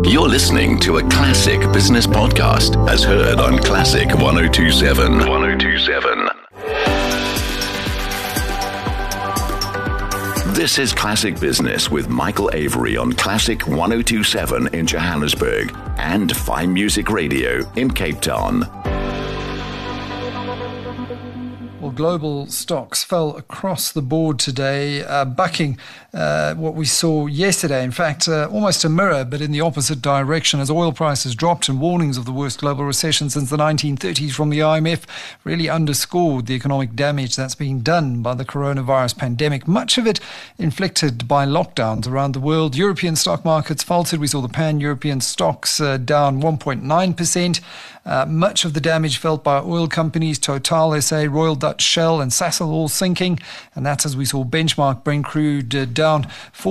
You're listening to a classic business podcast as heard on Classic 1027. 1027. This is Classic Business with Michael Avery on Classic 1027 in Johannesburg and Fine Music Radio in Cape Town. Well, global stocks fell across the board today, bucking what we saw yesterday. In fact, almost a mirror, but in the opposite direction, as oil prices dropped and warnings of the worst global recession since the 1930s from the IMF really underscored the economic damage that's being done by the coronavirus pandemic, much of it inflicted by lockdowns around the world. European stock markets faltered. We saw the pan-European stocks down 1.9%. Much of the damage felt by oil companies, Total SA, Royal Dutch Shell and Sasol all sinking. And that's as we saw benchmark Brent crude down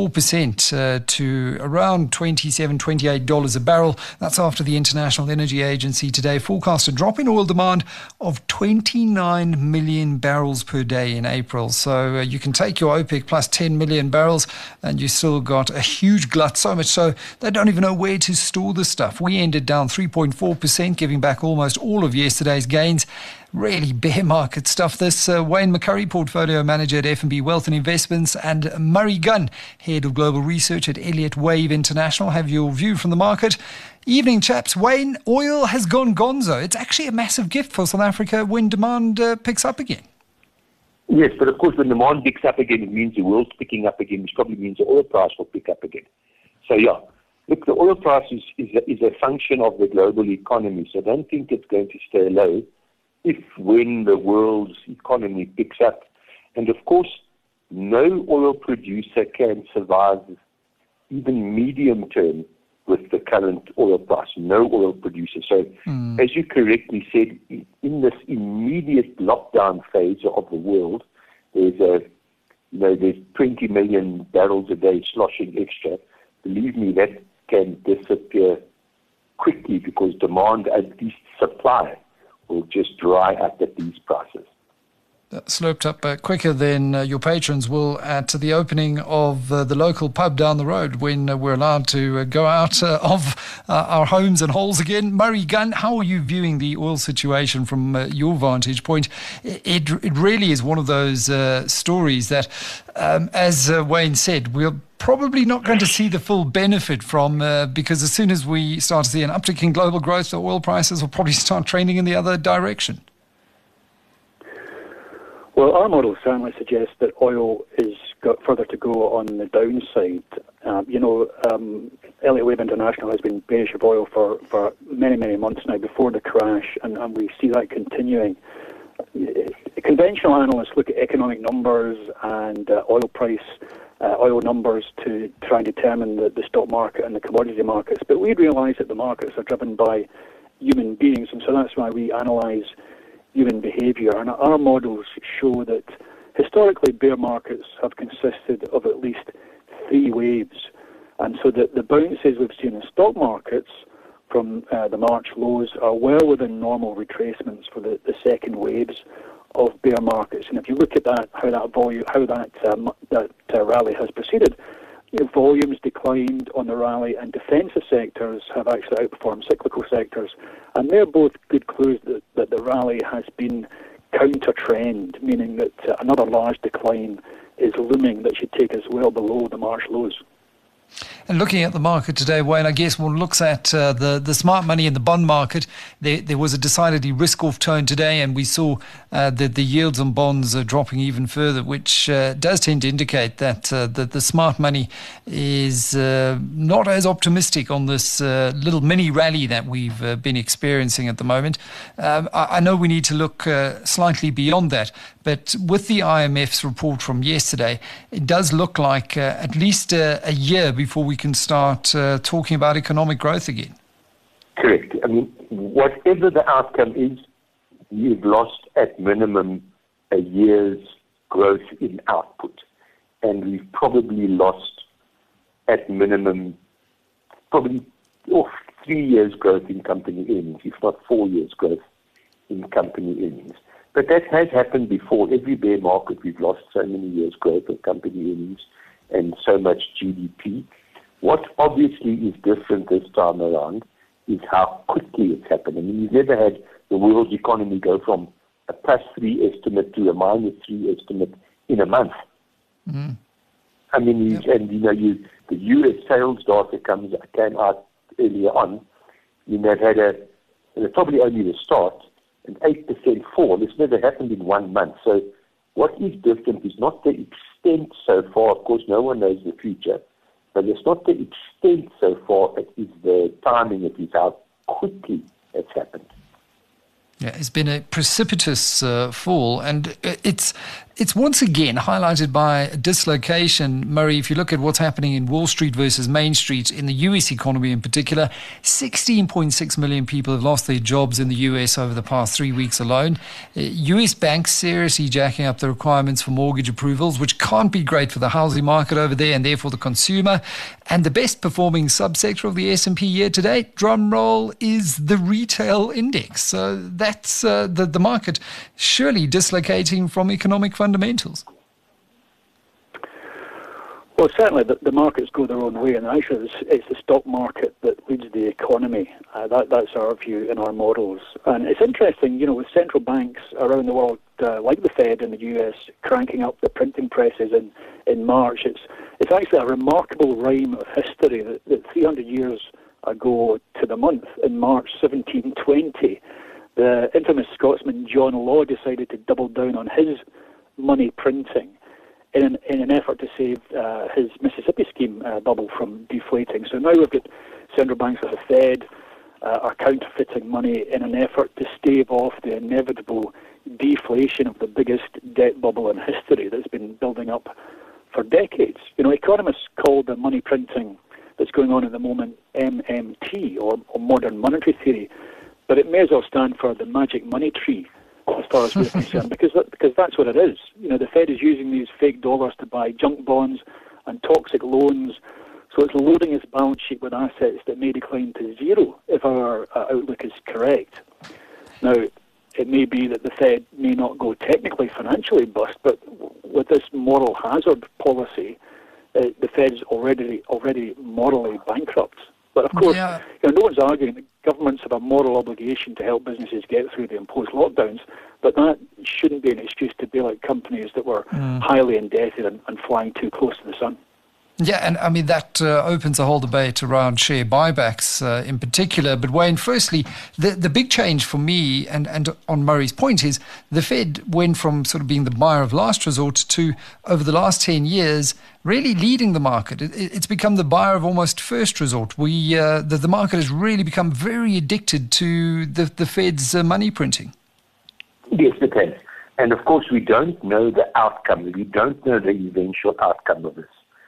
4% to around $27, $28 a barrel. That's after the International Energy Agency today forecast a drop in oil demand of 29 million barrels per day in April. So you can take your OPEC plus 10 million barrels and you still got a huge glut, so much so they don't even know where to store the stuff. We ended down 3.4%, giving back almost all of yesterday's gains. Really bear market stuff this. Wayne McCurry, Portfolio Manager at F&B Wealth and Investments, and Murray Gunn, Head of Global Research at Elliott Wave International, have your view from the market. Evening, chaps. Wayne, oil has gone gonzo. It's actually a massive gift for South Africa when demand picks up again. Yes, but of course when demand picks up again, it means the world's picking up again, which probably means the oil price will pick up again. So yeah, look, the oil price is a function of the global economy, so I don't think it's going to stay low if when the world's economy picks up. And of course, no oil producer can survive even medium term with the current oil price. No oil producer. So as you correctly said, in this immediate lockdown phase of the world, there's 20 million barrels a day sloshing extra. Believe me, that can disappear quickly because demand, at least supply, will just dry up at these prices. That sloped up quicker than your patrons will at the opening of the local pub down the road when we're allowed to go out of our homes and holes again. Murray Gunn, how are you viewing the oil situation from your vantage point? It really is one of those stories that, as Wayne said, we're probably not going to see the full benefit from because as soon as we start to see an uptick in global growth, the oil prices will probably start trending in the other direction. Well, our model certainly suggests that oil has got further to go on the downside. Elliott Wave International has been bearish of oil for many, many months now before the crash, and we see that continuing. Conventional analysts look at economic numbers and oil numbers to try and determine the stock market and the commodity markets, but we realise that the markets are driven by human beings, and so that's why we analyse human behaviour. And our models show that historically bear markets have consisted of at least 3 waves, and so the bounces we've seen in stock markets from the March lows are well within normal retracements for the second waves of bear markets. And if you look at that, how that rally has proceeded, volumes declined on the rally, and defensive sectors have actually outperformed cyclical sectors, and they're both good clues that the rally has been counter-trend, meaning that another large decline is looming that should take us well below the March lows. And looking at the market today, Wayne, I guess one looks at the smart money in the bond market. There was a decidedly risk-off tone today, and we saw the yields on bonds dropping even further, which does tend to indicate that the smart money is not as optimistic on this little mini rally that we've been experiencing at the moment. I know we need to look slightly beyond that, but with the IMF's report from yesterday, it does look like at least a year before we can start talking about economic growth again. Correct. I mean, whatever the outcome is, you've lost at minimum a year's growth in output. And we've probably lost at minimum probably 3 years growth in company earnings, if not 4 years growth in company earnings. But that has happened before. Every bear market, we've lost so many years growth of company earnings and so much GDP. What obviously is different this time around is how quickly it's happened. I mean, you've never had the world's economy go from a +3 estimate to a -3 estimate in a month. Mm. I mean, the US sales data came out earlier on. They've had it's probably only the start, an 8% fall. It's never happened in 1 month. So what is different is not the extent so far. Of course, no one knows the future. But it's not the extent so far, it is the timing, it is how quickly it's happened. Yeah, it's been a precipitous fall, and it's once again highlighted by dislocation. Murray, if you look at what's happening in Wall Street versus Main Street, in the US economy in particular, 16.6 million people have lost their jobs in the US over the past 3 weeks alone. US banks seriously jacking up the requirements for mortgage approvals, which can't be great for the housing market over there and therefore the consumer. And the best performing subsector of the S&P year to date, drum roll, is the retail index. So that's the market surely dislocating from economic fundamentals. Well, certainly the markets go their own way, and actually it's the stock market that leads the economy. That's our view in our models. And it's interesting, with central banks around the world, like the Fed in the US, cranking up the printing presses in March. It's actually a remarkable rhyme of history that 300 years ago to the month, in March 1720, the infamous Scotsman John Law decided to double down on his money printing in an effort to save his Mississippi scheme bubble from deflating. So now we've got central banks like the Fed are counterfeiting money in an effort to stave off the inevitable deflation of the biggest debt bubble in history that's been building up for decades. Economists call the money printing that's going on at the moment MMT, or modern monetary theory, but it may as well stand for the magic money tree, as far as we're concerned, because that's what it is. The Fed is using these fake dollars to buy junk bonds and toxic loans, so it's loading its balance sheet with assets that may decline to zero if our outlook is correct. Now, it may be that the Fed may not go technically financially bust, but with this moral hazard policy, the Fed's already morally bankrupt. But of course, no one's arguing that governments have a moral obligation to help businesses get through the imposed lockdowns, but that shouldn't be an excuse to bail out companies that were highly indebted and flying too close to the sun. Yeah, and I mean, that opens a whole debate around share buybacks in particular. But Wayne, firstly, the big change for me, and on Murray's point, is the Fed went from sort of being the buyer of last resort to, over the last 10 years, really leading the market. It's become the buyer of almost first resort. The market has really become very addicted to the Fed's money printing. Yes, it has. And of course, we don't know the outcome. We don't know the eventual outcome of this.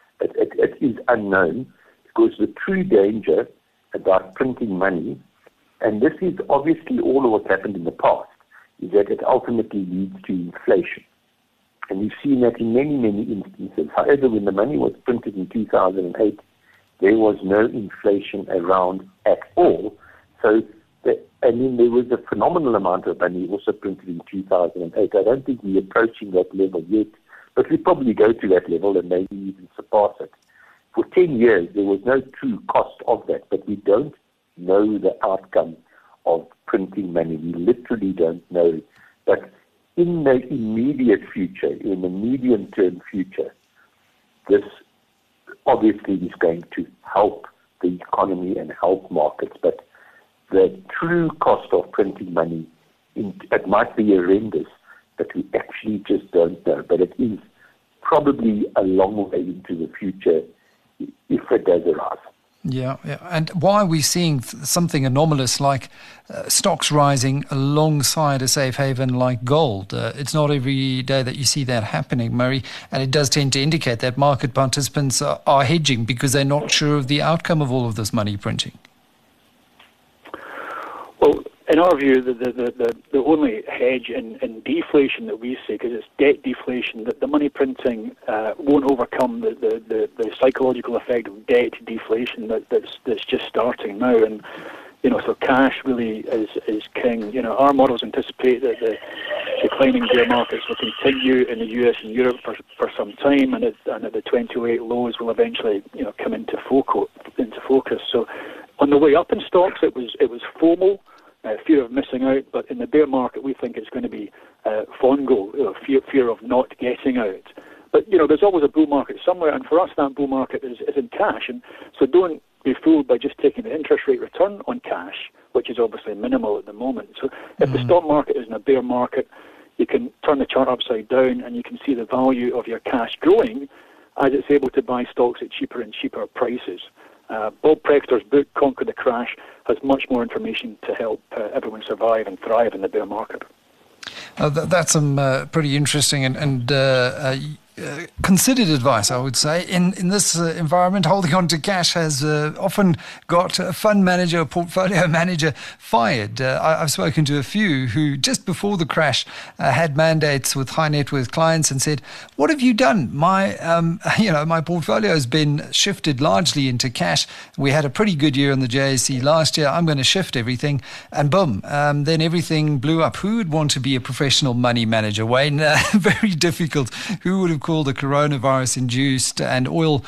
It is unknown, because the true danger about printing money, and this is obviously all of what's happened in the past, is that it ultimately leads to inflation. And we've seen that in many, many instances. However, when the money was printed in 2008, there was no inflation around at all. So, there was a phenomenal amount of money also printed in 2008. I don't think we're approaching that level yet, but we probably go to that level and maybe even surpass it. For 10 years, there was no true cost of that, but we don't know the outcome of printing money. We literally don't know it. But in the immediate future, in the medium-term future, this obviously is going to help the economy and help markets. But the true cost of printing money, it might be horrendous, but we actually just don't know. But it is probably a long way into the future if it does arise. Yeah. And why are we seeing something anomalous like stocks rising alongside a safe haven like gold? It's not every day that you see that happening, Murray, and it does tend to indicate that market participants are hedging because they're not sure of the outcome of all of this money printing. Well, in our view, the only hedge in deflation that we see, because it's debt deflation, that the money printing won't overcome the psychological effect of debt deflation that's just starting now. And So cash really is king. Our models anticipate that the declining bear markets will continue in the US and Europe for some time, and that the 2008 lows will eventually, come into focus. So, on the way up in stocks, it was FOMO, fear of missing out. But in the bear market, we think it's going to be FONGO, fear of not getting out. But there's always a bull market somewhere, and for us, that bull market is in cash. And so don't be fooled by just taking the interest rate return on cash, which is obviously minimal at the moment. So if the stock market is in a bear market, you can turn the chart upside down and you can see the value of your cash growing as it's able to buy stocks at cheaper and cheaper prices. Bob Prextor's book, Conquer the Crash, has much more information to help everyone survive and thrive in the bear market. That's some pretty interesting and considered advice, I would say. In this environment, holding on to cash has often got a fund manager, a portfolio manager fired. I've spoken to a few who just before the crash had mandates with high net worth clients and said, "What have you done? My portfolio has been shifted largely into cash. We had a pretty good year in the JSE last year. I'm going to shift everything," and boom, then everything blew up. Who would want to be a professional money manager, Wayne? Very difficult. Who would have called a coronavirus-induced and oil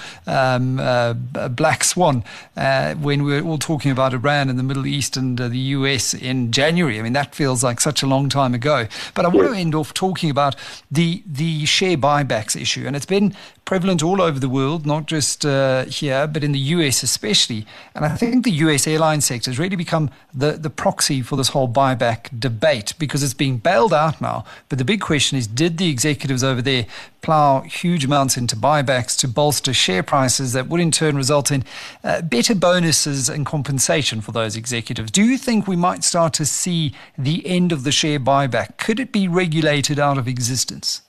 black swan when we were all talking about Iran and the Middle East and the US in January? I mean, that feels like such a long time ago. But I want to end off talking about the share buybacks issue. And it's been prevalent all over the world, not just here, but in the US especially. And I think the US airline sector has really become the proxy for this whole buyback debate because it's being bailed out now. But the big question is, did the executives over there plow huge amounts into buybacks to bolster share prices that would in turn result in better bonuses and compensation for those executives? Do you think we might start to see the end of the share buyback? Could it be regulated out of existence?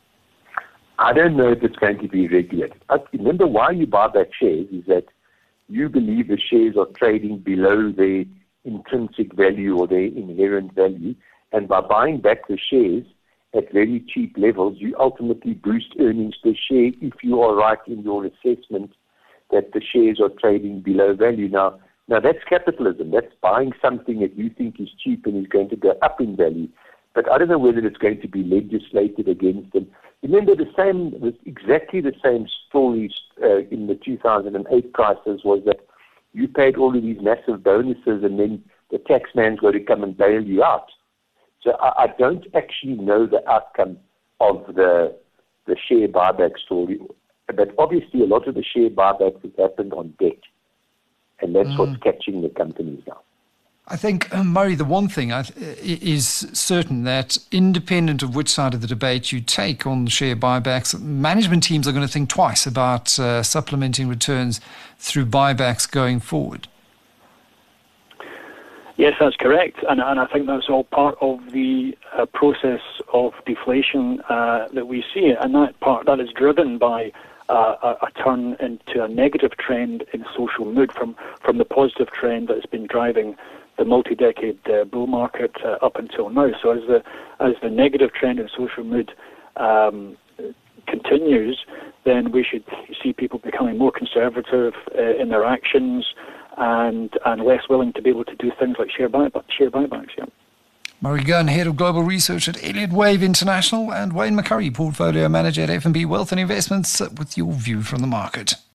I don't know if it's going to be regulated. Remember, why you buy back shares is that you believe the shares are trading below their intrinsic value or their inherent value. And by buying back the shares at very cheap levels, you ultimately boost earnings per share if you are right in your assessment that the shares are trading below value. Now that's capitalism. That's buying something that you think is cheap and is going to go up in value. But I don't know whether it's going to be legislated against them. Remember, exactly the same stories in the 2008 crisis was that you paid all of these massive bonuses and then the tax man's got to come and bail you out. So I don't actually know the outcome of the share buyback story. But obviously a lot of the share buybacks have happened on debt. And that's what's catching the companies now. I think, Murray, the one thing is certain that independent of which side of the debate you take on share buybacks, management teams are going to think twice about supplementing returns through buybacks going forward. Yes, that's correct. And I think that's all part of the process of deflation that we see. And that is driven by a turn into a negative trend in social mood from the positive trend that has been driving the multi-decade bull market up until now. So as the negative trend in social mood continues, then we should see people becoming more conservative in their actions and less willing to be able to do things like share buybacks. Yeah. Murray Gunn, Head of Global Research at Elliott Wave International, and Wayne McCurry, Portfolio Manager at F&B Wealth and Investments, with your view from the market.